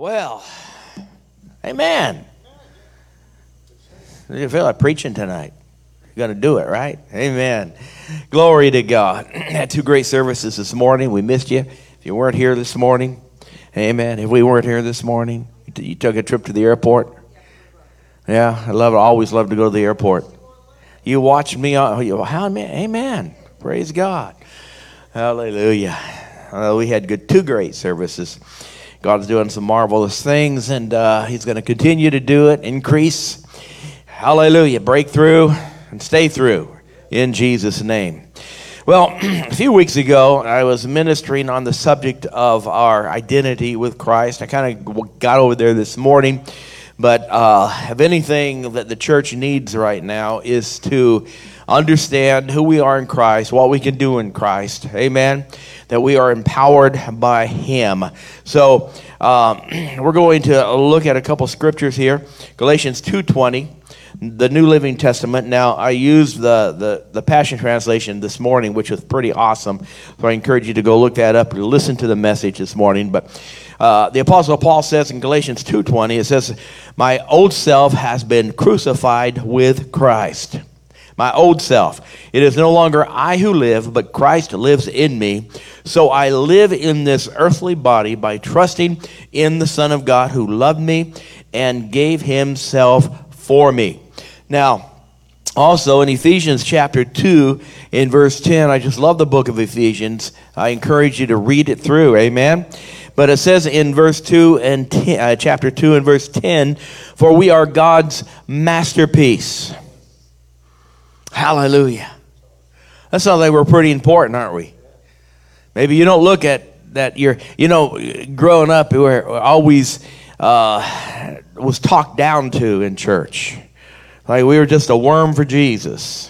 Well, amen. You feel like preaching tonight? You're going to do it, right? Amen. Glory to God. Had two great services this morning. We missed you. If you weren't here this morning, amen. If we weren't here this morning, you took a trip to the airport. Yeah, I always love to go to the airport. You watched me on, amen. Praise God. Hallelujah. We had two great services. God's doing some marvelous things, and He's going to continue to do it, increase. Hallelujah. Break through and stay through in Jesus' name. Well, a few weeks ago, I was ministering on the subject of our identity with Christ. I kind of got over there this morning, but if anything that the church needs right now is to understand who we are in Christ, what we can do in Christ. Amen. That we are empowered by Him. So we're going to look at a couple scriptures here. Galatians 2:20, the New Living Testament. Now, I used the Passion Translation this morning, which was pretty awesome. So I encourage you to go look that up and listen to the message this morning. But the Apostle Paul says in Galatians 2:20, it says, "My old self has been crucified with Christ." My old self. It is no longer I who live, but Christ lives in me. So I live in this earthly body by trusting in the Son of God who loved me and gave Himself for me. Now, also in Ephesians chapter 2, in verse 10, I just love the book of Ephesians. I encourage you to read it through. Amen. But it says in verse 2 and chapter 2 and verse 10, "For we are God's masterpiece." Hallelujah. That sounds like we're pretty important, aren't we? Maybe you don't look at that. Growing up, we were always was talked down to in church. Like we were just a worm for Jesus.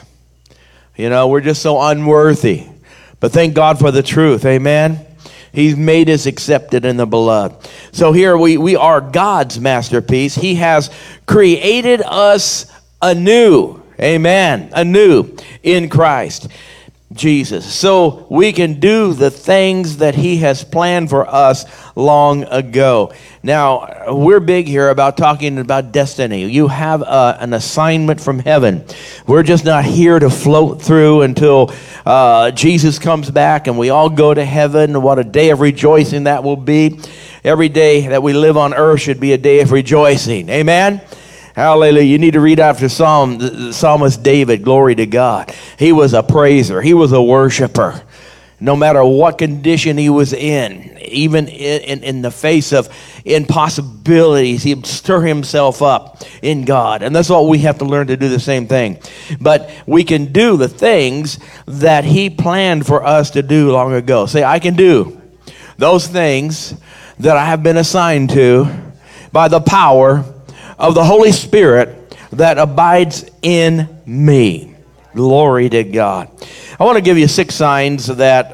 We're just so unworthy. But thank God for the truth. Amen. He's made us accepted in the beloved. So here we are God's masterpiece. He has created us anew. Amen. Anew in Christ Jesus. So we can do the things that He has planned for us long ago. Now, we're big here about talking about destiny. You have an assignment from heaven. We're just not here to float through until Jesus comes back and we all go to heaven. What a day of rejoicing that will be. Every day that we live on earth should be a day of rejoicing. Amen. Hallelujah. You need to read after the psalmist David. Glory to God. He was a praiser. He was a worshiper. No matter what condition he was in, even in the face of impossibilities, he'd stir himself up in God. And that's what we have to learn to do, the same thing. But we can do the things that He planned for us to do long ago. Say, I can do those things that I have been assigned to by the power of the Holy Spirit that abides in me. Glory to God. I want to give you 6 signs that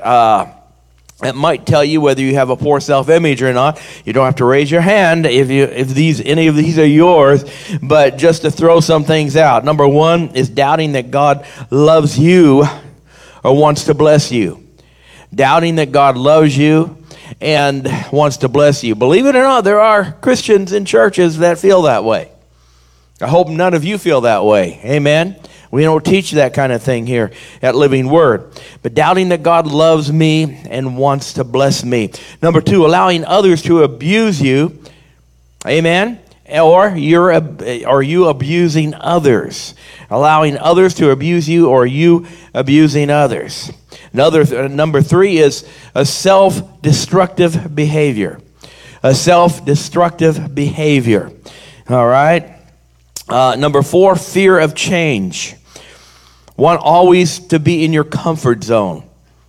might tell you whether you have a poor self-image or not. You don't have to raise your hand if any of these are yours, but just to throw some things out. Number 1 is doubting that God loves you or wants to bless you. Doubting that God loves you and wants to bless you. Believe it or not, there are Christians in churches that feel that way. I hope none of you feel that way. Amen. We don't teach that kind of thing here at Living Word. But doubting that God loves me and wants to bless me. Number 2, allowing others to abuse you. Amen. Or you abusing others. Allowing others to abuse you or you abusing others. Number 3 is a self-destructive behavior. A self-destructive behavior. All right. Number 4, fear of change. Want always to be in your comfort zone.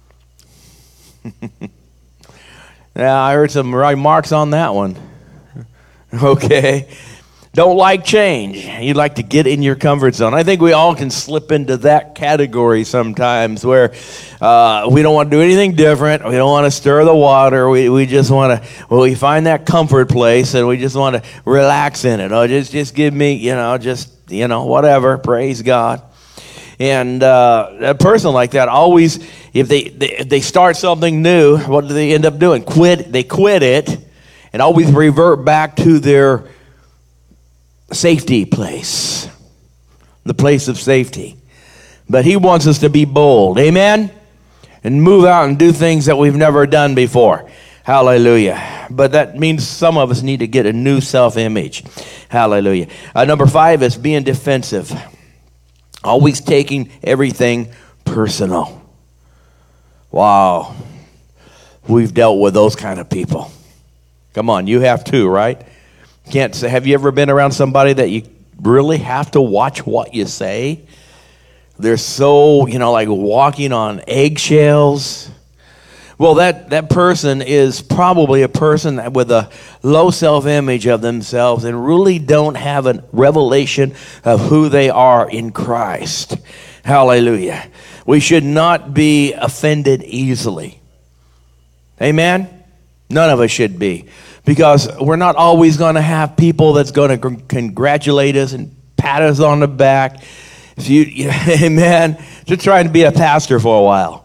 Now, I heard some remarks on that one. Okay. Don't like change. You like to get in your comfort zone. I think we all can slip into that category sometimes where we don't want to do anything different. We don't want to stir the water. We just want to, we find that comfort place and we just want to relax in it. Oh, just give me, whatever. Praise God. And a person like that always, if they start something new, what do they end up doing? They quit it. and always revert back to their safety place, the place of safety. But he wants us to be bold, amen, and move out and do things that we've never done before. Hallelujah. But that means some of us need to get a new self-image. Hallelujah. Number 5 is being defensive. Always taking everything personal. Wow. We've dealt with those kind of people. Come on, you have too, right? Can't say, have you ever been around somebody that you really have to watch what you say? They're so, like walking on eggshells. Well, that person is probably a person with a low self-image of themselves and really don't have a revelation of who they are in Christ. Hallelujah. We should not be offended easily. Amen? None of us should be. Because we're not always going to have people that's going to congratulate us and pat us on the back. Amen. Just trying to be a pastor for a while.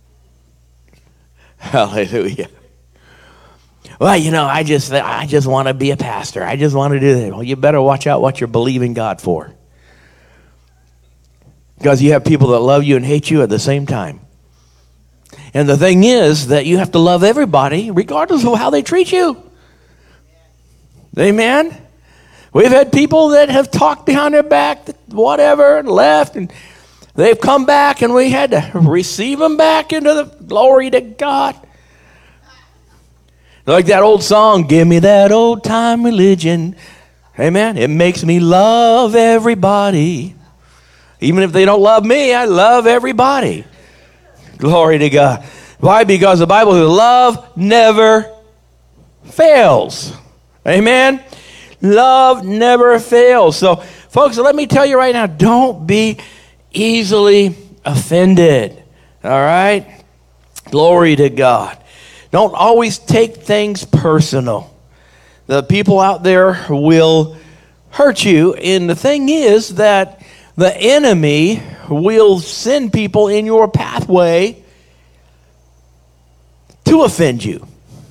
Hallelujah. Well, I just want to be a pastor. I just want to do that. Well, you better watch out what you're believing God for. Because you have people that love you and hate you at the same time. And the thing is that you have to love everybody regardless of how they treat you. Amen? We've had people that have talked behind their back, whatever, and left, and they've come back, and we had to receive them back into the glory to God. Like that old song, give me that old-time religion. Amen? It makes me love everybody. Even if they don't love me, I love everybody. Glory to God. Why? Because the Bible says love never fails. Amen? Love never fails. So, folks, let me tell you right now, don't be easily offended. All right? Glory to God. Don't always take things personal. The people out there will hurt you, and the thing is that the enemy will send people in your pathway to offend you.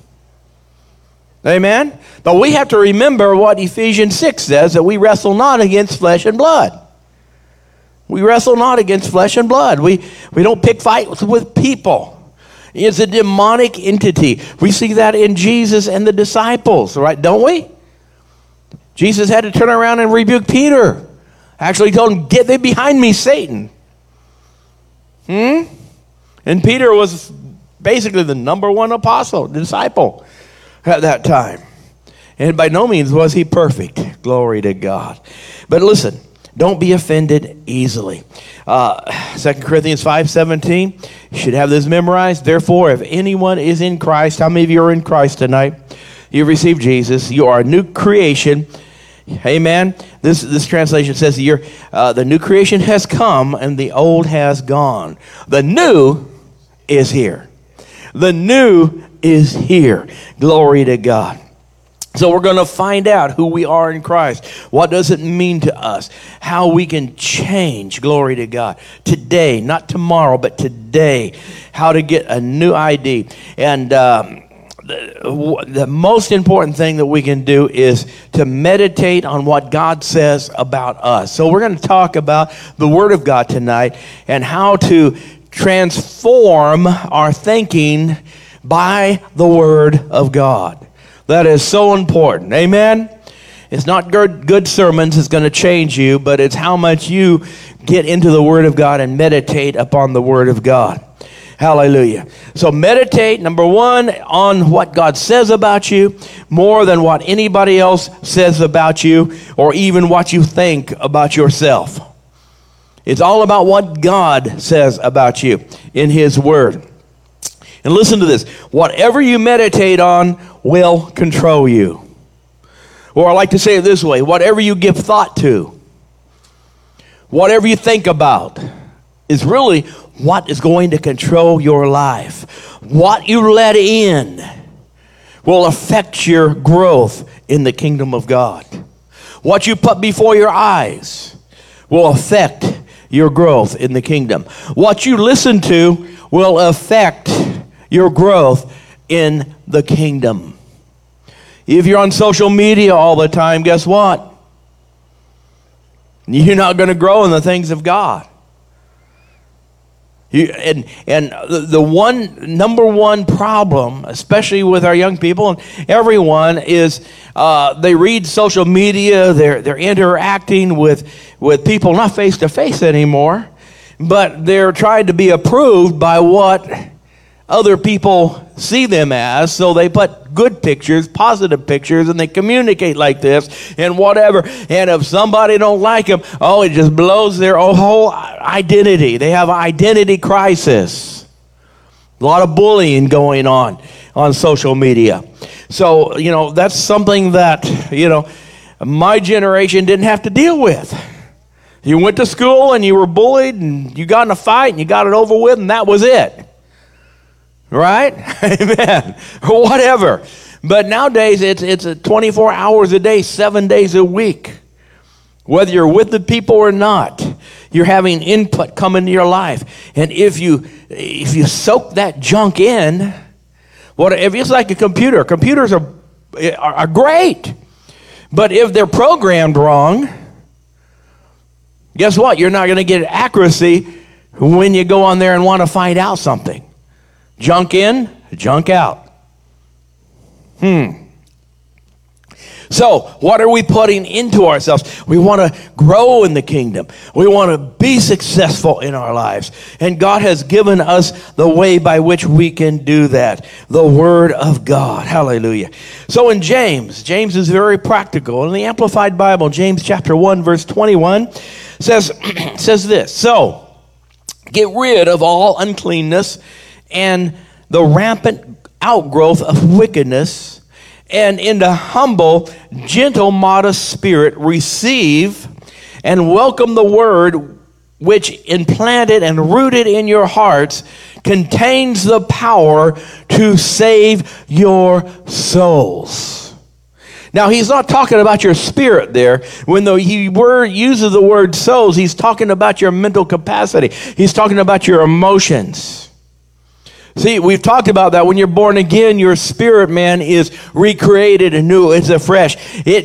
Amen? But we have to remember what Ephesians 6 says, that we wrestle not against flesh and blood. We wrestle not against flesh and blood. We don't pick fights with people. It's a demonic entity. We see that in Jesus and the disciples, right? Don't we? Jesus had to turn around and rebuke Peter. Actually told him, get thee behind me, Satan. And Peter was basically the number one apostle, disciple at that time. And by no means was he perfect. Glory to God. But listen, don't be offended easily. 2 Corinthians 5:17, you should have this memorized. Therefore, if anyone is in Christ, how many of you are in Christ tonight? You received Jesus. You are a new creation. Amen. This translation says the new creation has come and the old has gone. The new is here. The new is here. Glory to God. So we're going to find out who we are in Christ. What does it mean to us? How we can change. Glory to God. Today, not tomorrow, but today. How to get a new ID. And the most important thing that we can do is to meditate on what God says about us. So we're going to talk about the Word of God tonight and how to transform our thinking by the Word of God. That is so important. Amen? It's not good sermons that's going to change you, but it's how much you get into the Word of God and meditate upon the Word of God. Hallelujah. So meditate, number one, on what God says about you more than what anybody else says about you or even what you think about yourself. It's all about what God says about you in His Word. And listen to this. Whatever you meditate on will control you. Or I like to say it this way. Whatever you give thought to, whatever you think about, is really what is going to control your life. What you let in will affect your growth in the kingdom of God. What you put before your eyes will affect your growth in the kingdom. What you listen to will affect your growth in the kingdom. If you're on social media all the time, guess what? You're not going to grow in the things of God. The number one problem, especially with our young people and everyone, is they read social media. They're interacting with people not face to face anymore, but they're trying to be approved by what other people see them as. So they put good pictures, positive pictures, and they communicate like this and whatever. And if somebody don't like them, it just blows their whole identity. They have an identity crisis. A lot of bullying going on social media. So, that's something that, my generation didn't have to deal with. You went to school and you were bullied and you got in a fight and you got it over with and that was it. Right? Amen. Or whatever. But nowadays, it's 24 hours a day, 7 days a week. Whether you're with the people or not, you're having input come into your life. And if you soak that junk in, if it's like a computer. Computers are great. But if they're programmed wrong, guess what? You're not going to get accuracy when you go on there and want to find out something. Junk in, junk out. So, what are we putting into ourselves? We want to grow in the kingdom. We want to be successful in our lives. And God has given us the way by which we can do that. The Word of God. Hallelujah. So in James is very practical. In the Amplified Bible, James chapter 1, verse 21, says this. So, get rid of all uncleanness and the rampant outgrowth of wickedness, and in the humble, gentle, modest spirit, receive and welcome the word which implanted and rooted in your hearts contains the power to save your souls. Now, he's not talking about your spirit there. When the word uses the word souls, he's talking about your mental capacity. He's talking about your emotions. See, we've talked about that. When you're born again, your spirit, man, is recreated anew. It's afresh.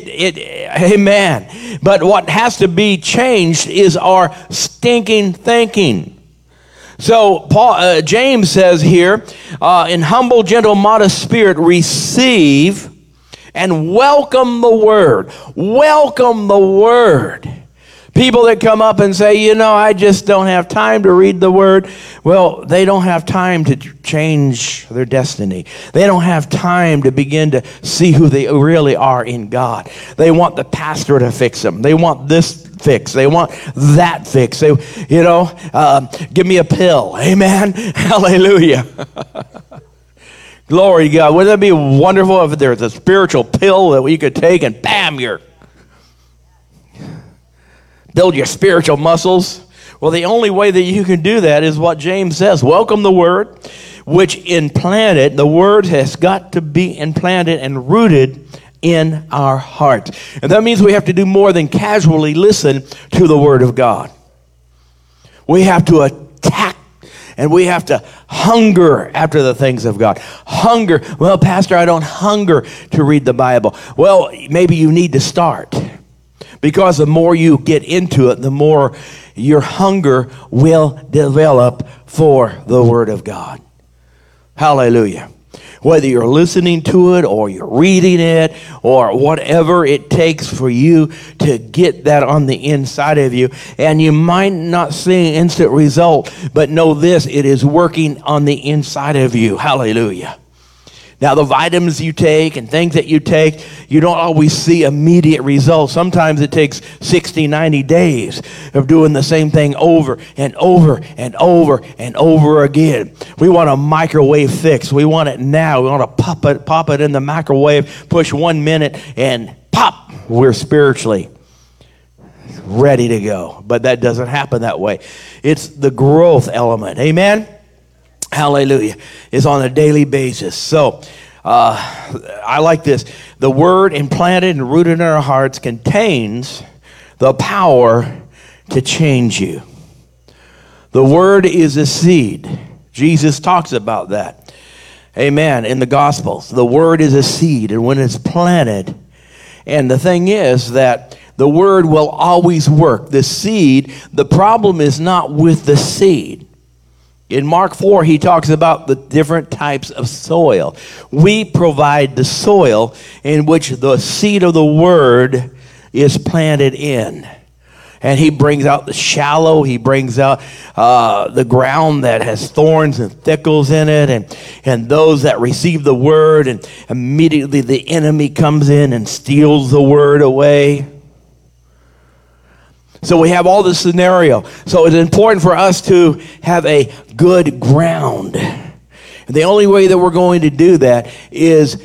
Amen. But what has to be changed is our stinking thinking. So James says here, in humble, gentle, modest spirit, receive and welcome the word. Welcome the word. People that come up and say, I just don't have time to read the word. Well, they don't have time to change their destiny. They don't have time to begin to see who they really are in God. They want the pastor to fix them. They want this fix. They want that fix. They, give me a pill. Amen. Hallelujah. Glory to God. Wouldn't that be wonderful if there's a spiritual pill that we could take and bam, you're build your spiritual muscles? Well, the only way that you can do that is what James says. Welcome the word, which implanted, the word has got to be implanted and rooted in our heart. And that means we have to do more than casually listen to the word of God. We have to attack and we have to hunger after the things of God. Hunger. Well, Pastor, I don't hunger to read the Bible. Well, maybe you need to start. Because the more you get into it, the more your hunger will develop for the Word of God. Hallelujah. Whether you're listening to it or you're reading it or whatever it takes for you to get that on the inside of you. And you might not see an instant result, but know this, it is working on the inside of you. Hallelujah. Now, the vitamins you take and things that you take, you don't always see immediate results. Sometimes it takes 60, 90 days of doing the same thing over and over and over and over again. We want a microwave fix. We want it now. We want to pop it in the microwave, push 1 minute, and pop, we're spiritually ready to go. But that doesn't happen that way. It's the growth element. Amen? Hallelujah. Is on a daily basis. So, I like this. The word implanted and rooted in our hearts contains the power to change you. The word is a seed. Jesus talks about that. Amen. In the Gospels, the word is a seed, and when it's planted, and the thing is that the word will always work. The seed, the problem is not with the seed. In Mark 4, he talks about the different types of soil. We provide the soil in which the seed of the word is planted in. And he brings out the shallow, he brings out the ground that has thorns and thistles in it, and those that receive the word, and immediately the enemy comes in and steals the word away. So we have all this scenario. So it's important for us to have a good ground. And the only way that we're going to do that is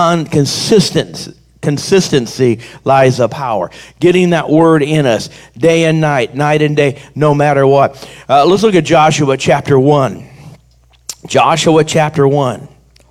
consistency lies the power. Getting that word in us day and night and day, no matter what. Let's look at Joshua chapter 1. Joshua chapter 1.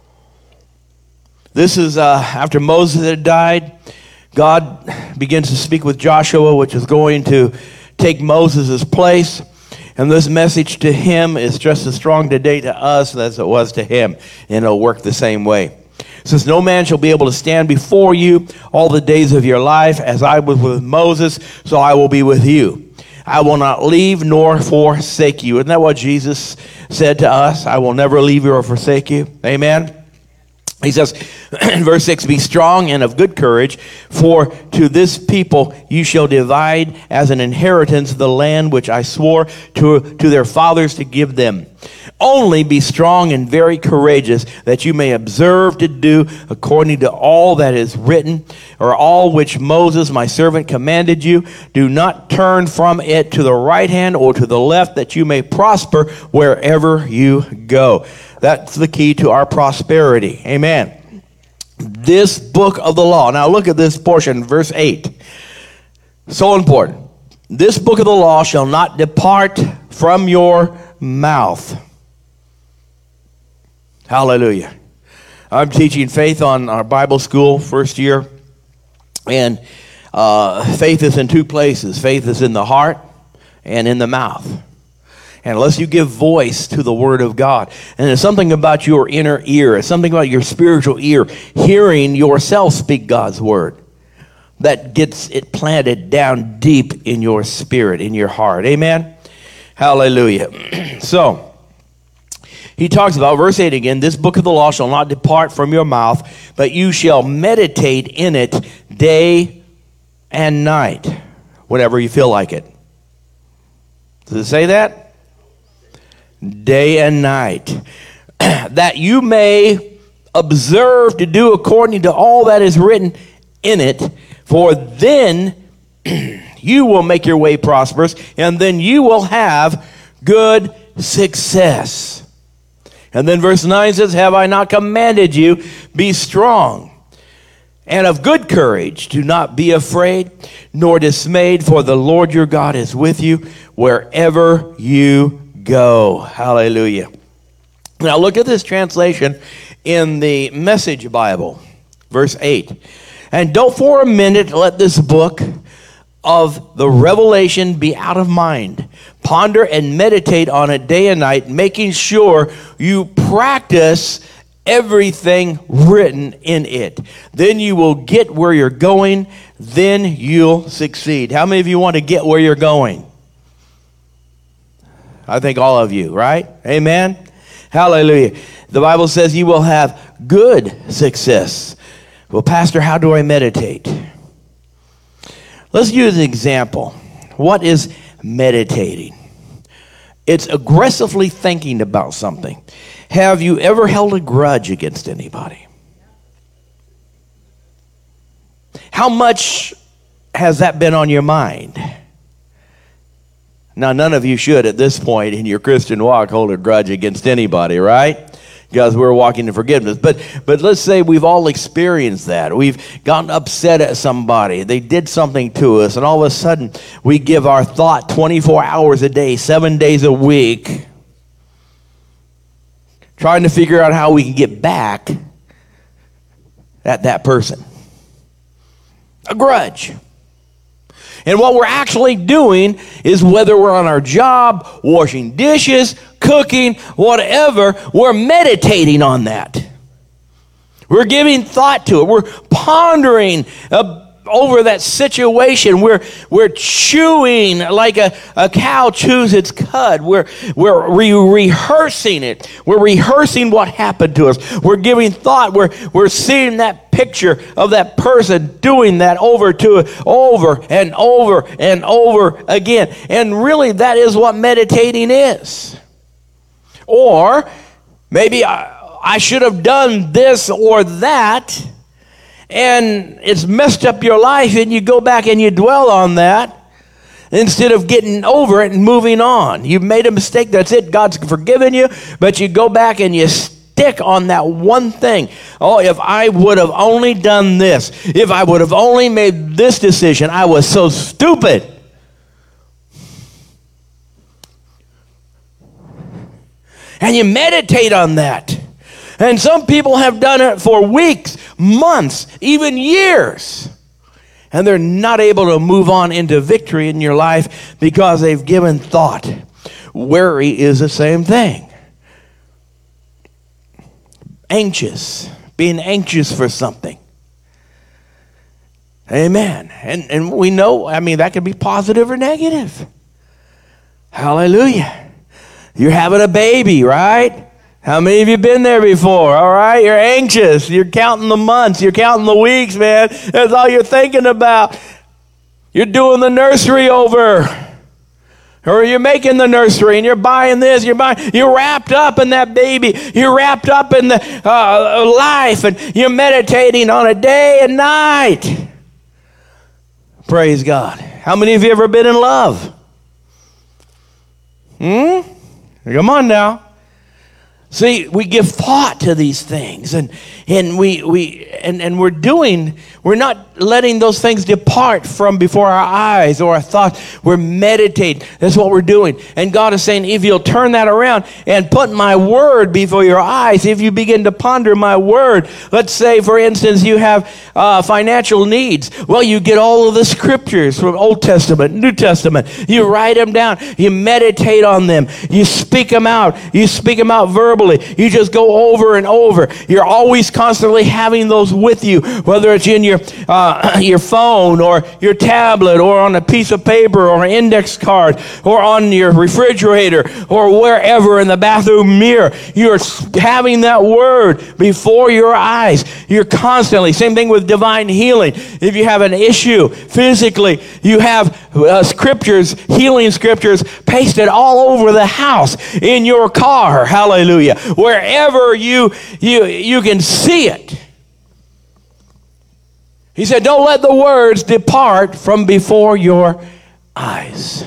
This is after Moses had died. God begins to speak with Joshua, which is going to take Moses' place. And this message to him is just as strong today to us as it was to him. And it'll work the same way. It says, no man shall be able to stand before you all the days of your life. As I was with Moses, so I will be with you. I will not leave nor forsake you. Isn't that what Jesus said to us? I will never leave you or forsake you. Amen. He says in verse 6, be strong and of good courage, for to this people you shall divide as an inheritance the land which I swore to their fathers to give them. Only be strong and very courageous, that you may observe to do according to all that is written, or all which Moses my servant commanded you. Do not turn from it to the right hand or to the left, that you may prosper wherever you go. That's the key to our prosperity. Amen. This book of the law. Now look at this portion, verse 8. So important. This book of the law shall not depart from your mouth. Hallelujah. I'm teaching faith on our Bible school first year. And faith is in two places. Faith is in the heart and in the mouth. And unless you give voice to the word of God, and it's something about your inner ear, it's something about your spiritual ear, hearing yourself speak God's word, that gets it planted down deep in your spirit, in your heart. Amen? Hallelujah. So, he talks about, verse 8 again, this book of the law shall not depart from your mouth, but you shall meditate in it day and night, whenever you feel like it. Does it say that? Day and night, that you may observe to do according to all that is written in it, for then you will make your way prosperous, and then you will have good success. And then verse 9 says, have I not commanded you, be strong and of good courage, do not be afraid nor dismayed, for the Lord your God is with you wherever you go. Hallelujah. Now look at this translation in the Message Bible, verse 8. And don't for a minute let this book of the Revelation be out of mind. Ponder and meditate on it day and night, making sure you practice everything written in it. Then you will get where you're going. Then you'll succeed. How many of you want to get where you're going? I think all of you, right? Amen? Hallelujah. The Bible says you will have good success. Well, Pastor, how do I meditate? Let's use an example. What is meditating? It's aggressively thinking about something. Have you ever held a grudge against anybody? How much has that been on your mind? Now, none of you should at this point in your Christian walk hold a grudge against anybody, right? Because we're walking in forgiveness. But let's say we've all experienced that. We've gotten upset at somebody. They did something to us, and all of a sudden we give our thought 24 hours a day, 7 days a week, trying to figure out how we can get back at that person. A grudge. And what we're actually doing is, whether we're on our job, washing dishes, cooking, whatever, we're meditating on that. We're giving thought to it. We're pondering over that situation. We're chewing like a cow chews its cud. We're rehearsing it. We're rehearsing what happened to us. We're giving thought. We're seeing that picture of that person doing that over and over and over again. And really, that is what meditating is. Or maybe I should have done this or that, and it's messed up your life, and you go back and you dwell on that instead of getting over it and moving on. You've made a mistake, that's it, God's forgiven you, but you go back and you stick on that one thing. Oh, if I would have only done this, if I would have only made this decision, I was so stupid. And you meditate on that. And some people have done it for weeks, months, even years. And they're not able to move on into victory in your life because they've given thought. Worry is the same thing. Anxious, being anxious for something. Amen. And we know, that can be positive or negative. Hallelujah. You're having a baby, right? How many of you been there before? All right, you're anxious. You're counting the months. You're counting the weeks, man. That's all you're thinking about. You're doing the nursery over. Or you're making the nursery and you're buying this. You're wrapped up in that baby. You're wrapped up in the life, and you're meditating on it day and night. Praise God. How many of you ever been in love? Come on now. See, we give thought to these things, and we're not letting those things depart from before our eyes or our thoughts. We're meditating. That's what we're doing. And God is saying, if you'll turn that around and put my word before your eyes, if you begin to ponder my word, let's say, for instance, you have financial needs. Well, you get all of the scriptures from Old Testament, New Testament. You write them down. You meditate on them. You speak them out. You speak them out verbally. You just go over and over. You're always constantly having those with you, whether it's in your phone or your tablet or on a piece of paper or an index card or on your refrigerator or wherever in the bathroom mirror. You're having that word before your eyes. You're constantly, same thing with divine healing. If you have an issue physically, you have scriptures, healing scriptures pasted all over the house, in your car, hallelujah, wherever you can see it. He said, don't let the words depart from before your eyes.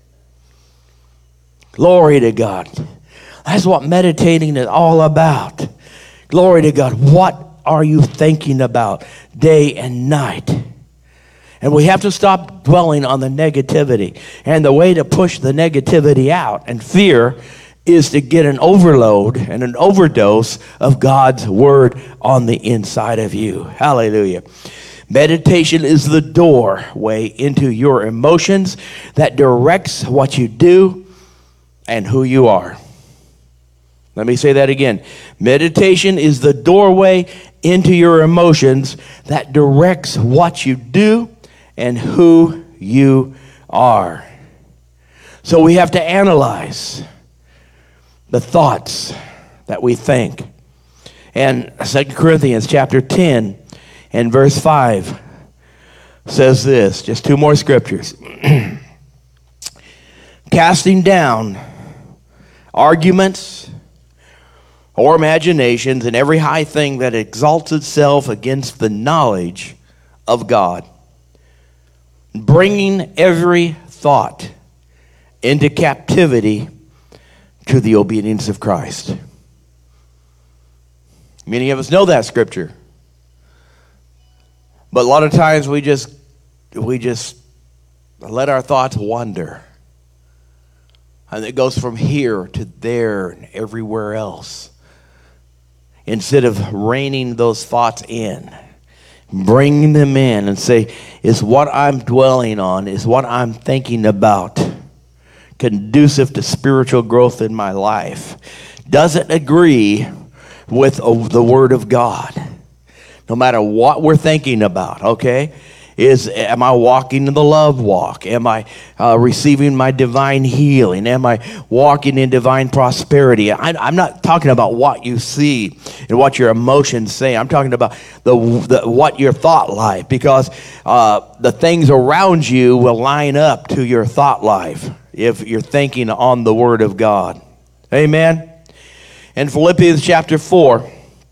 Glory to God. That's what meditating is all about. Glory to God. What are you thinking about day and night? And we have to stop dwelling on the negativity. And the way to push the negativity out and fear is to get an overload and an overdose of God's word on the inside of you. Hallelujah. Meditation is the doorway into your emotions that directs what you do and who you are. Let me say that again. Meditation is the doorway into your emotions that directs what you do and who you are. So we have to analyze the thoughts that we think. And 2 Corinthians chapter 10 and verse 5 says this, just two more scriptures. Casting down arguments or imaginations and every high thing that exalts itself against the knowledge of God, bringing every thought into captivity to the obedience of Christ. Many of us know that scripture. But a lot of times we just let our thoughts wander. And it goes from here to there and everywhere else. Instead of reining those thoughts in, bringing them in and say, is what I'm dwelling on, is what I'm thinking about conducive to spiritual growth in my life? Does it agree with the Word of God? no matter what we're thinking about, okay? Am I walking in the love walk? Am I receiving my divine healing? Am I walking in divine prosperity? I'm not talking about what you see and what your emotions say. I'm talking about what your thought life, because the things around you will line up to your thought life if you're thinking on the Word of God. Amen? In Philippians chapter 4,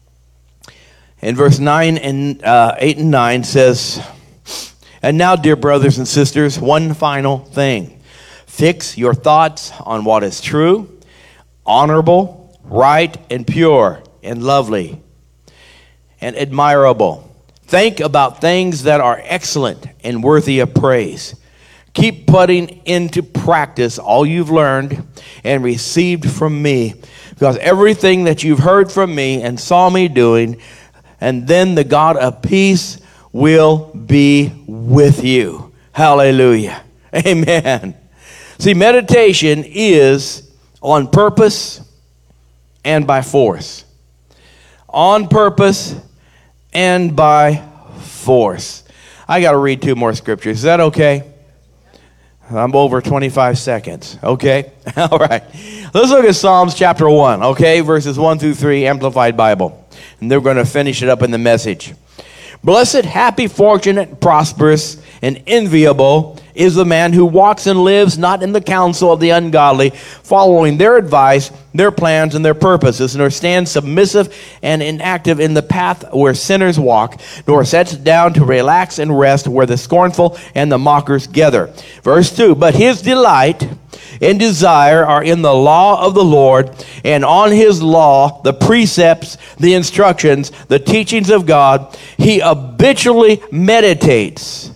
in verse 9 and 8 and 9 says, "And now, dear brothers and sisters, one final thing. Fix your thoughts on what is true, honorable, right, and pure, and lovely, and admirable. Think about things that are excellent and worthy of praise. Keep putting into practice all you've learned and received from me, because everything that you've heard from me and saw me doing, and then the God of peace will be with you." Hallelujah. Amen. See, meditation is on purpose and by force. On purpose and by force. I got to read 2 more scriptures. Is that okay? I'm over 25 seconds. Okay? All right. Let's look at Psalms chapter 1, okay? Verses 1 through 3, Amplified Bible. And they're going to finish it up in the Message. "Blessed, happy, fortunate, prosperous, and enviable is the man who walks and lives not in the counsel of the ungodly, following their advice, their plans, and their purposes, nor stands submissive and inactive in the path where sinners walk, nor sits down to relax and rest where the scornful and the mockers gather." Verse 2, "But his delight and desire are in the law of the Lord, and on his law, the precepts, the instructions, the teachings of God, he habitually meditates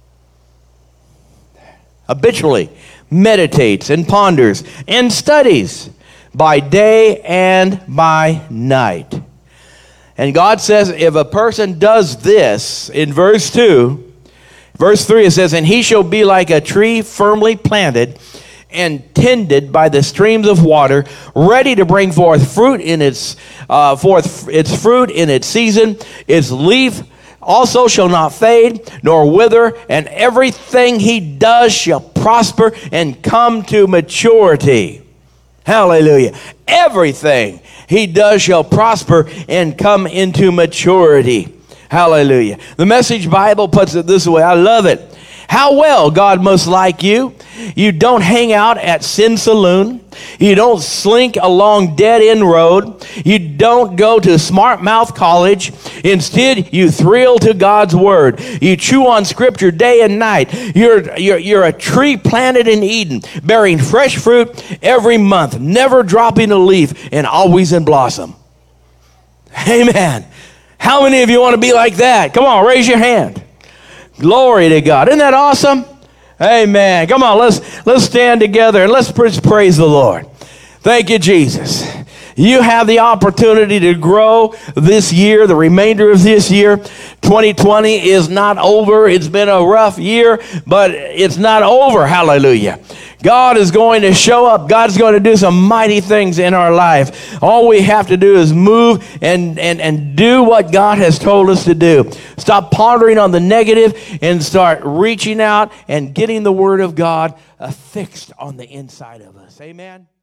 and ponders and studies by day and by night." And God says if a person does this, in verse 2, verse 3 it says, "And he shall be like a tree firmly planted and tended by the streams of water, ready to bring forth fruit in its fruit in its season. Its leaf also shall not fade nor wither, and everything he does shall prosper and come to maturity." Hallelujah. Everything he does shall prosper and come into maturity. Hallelujah. The Message Bible puts it this way. I love it. How well God must like you. You don't hang out at Sin Saloon. You don't slink along dead-end road. You don't go to Smart Mouth College. Instead, you thrill to God's Word. You chew on Scripture day and night. You're a tree planted in Eden, bearing fresh fruit every month, never dropping a leaf, and always in blossom. Amen. How many of you want to be like that? Come on, raise your hand. Glory to God. Isn't that awesome? Amen. Come on, let's stand together and let's praise the Lord. Thank you, Jesus. You have the opportunity to grow this year, the remainder of this year. 2020 is not over. It's been a rough year, but it's not over. Hallelujah. God is going to show up. God's going to do some mighty things in our life. All we have to do is move and do what God has told us to do. Stop pondering on the negative and start reaching out and getting the Word of God fixed on the inside of us. Amen.